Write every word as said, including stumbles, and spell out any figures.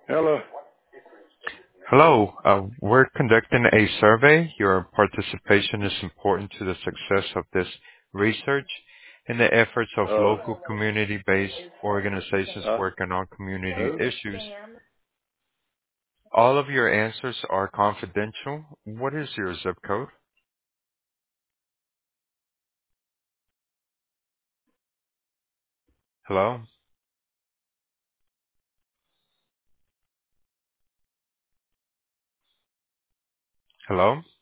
Hello. Hello. Uh, we're conducting a survey. Your participation is important to the success of this research and the efforts of Uh, local community-based organizations uh, working on community who? issues. All of your answers are confidential. What is your zip code? Hello? Hello?